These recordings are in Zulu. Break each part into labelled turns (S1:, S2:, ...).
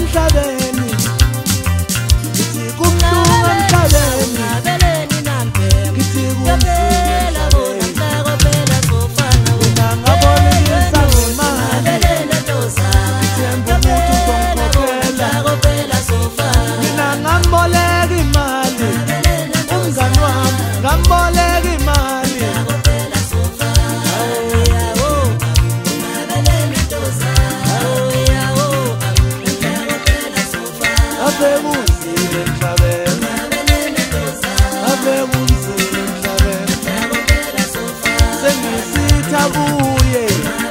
S1: emhlabeni ngithi kubuhlungu emhlabeni ngithi kunzima ungangabolekisa ngemali ngithemba ukuthi uzongikhokhela mina ngamboleka imali umngani wami ngamboleka imali ave kunzima emhlabeni ave kunzima emhlabeni sengisitha kuye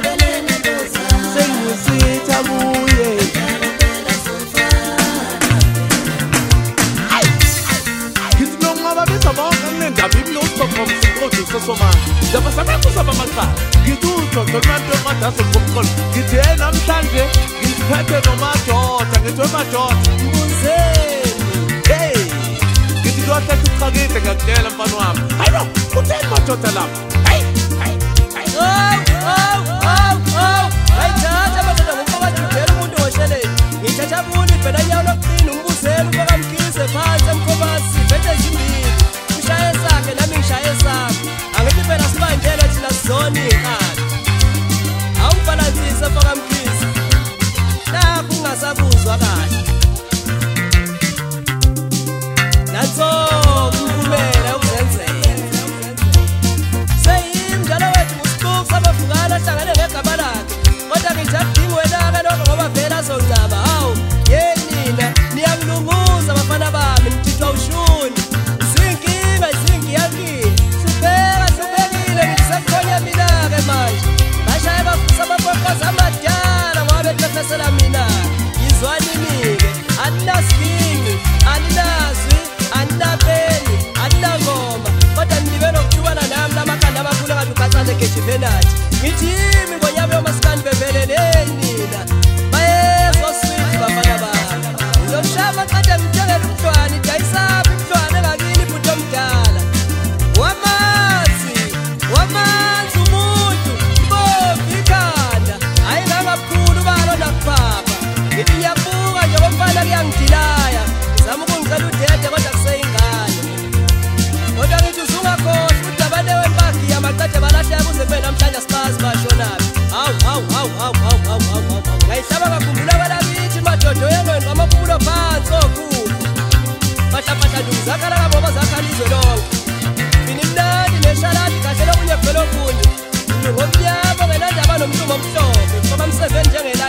S1: sengisitha kuye ngithi nongaba besabonke nendaba imlutho ngomsinqoduso somanje ndaba sabakuzaba amakhaya ngithi uJojo kanti emadase ngomqolo ngithi namhlanje ngiphethe nomadoda ngithi madoda hey ngithi lohle kuchakile ngakutshela mfana wami hayibo utheni madoda lapha hey
S2: ayithatha madoda ngokubajudela umuntu osheleni ngithatha umuntu ibhela nyawo lokuqina umbuzela ubakamkise phansi emkhobasi bethe zimbili ushaye sakhe nami ngishaye sami angithi phela sibanjele thina sizoni iqala awubalansise bakamkise lapho ungasabuzwa kahle natso kumphumela uzenzela seyimdala wethu usiquku sabafukana hlangane ngegama lakhe kodwa ngijadinga wena-ke lokho ngoba vele azoncaba hawu yenina niyangilunguza bafana bami ngithithwa ushuni zinkinga zingiyankile hlubekile ngisakhona mina-ke manje bashaye bafusa abapoqoza amadala ngoba beqeqesela mina yizwanini-ke aninasikingi aninazwi aninabeni aninangoma kodwa nibe nokujubana nami lamakhanda amakhulu kade ugathane gejivenathi ngithi yimi ngonyama yomasikani beveleleni nina bayezoswiti bafana bami uzoshama qede ngithengela umntwana idayisaphi umntwana engakini ibhuti omdala wamanzi umuntu ibombi ikhanda hayi ngangabukhulu balo nakubaba ngithi ngiyabuka nje komfana kuyangidilaya zama ukungicela udede kodwa kuseyingane kodwa ngithi uzungakhohlwa ukuthi abantu wempagi yamaqede balahleka kuze kube namhlanje asibazi bashonaphi hawu ngayihlaba ngakhumbula balakithi madodo yengweni amakhumulo phansi okhulu bahlapahla nduku zakhala kaboba zakhala izwe lonke fini mnandi neshaladi kahle lokunye phela okunye ngomnyama ngenandaba nomlungu omhlophe ngoba mseveni njenge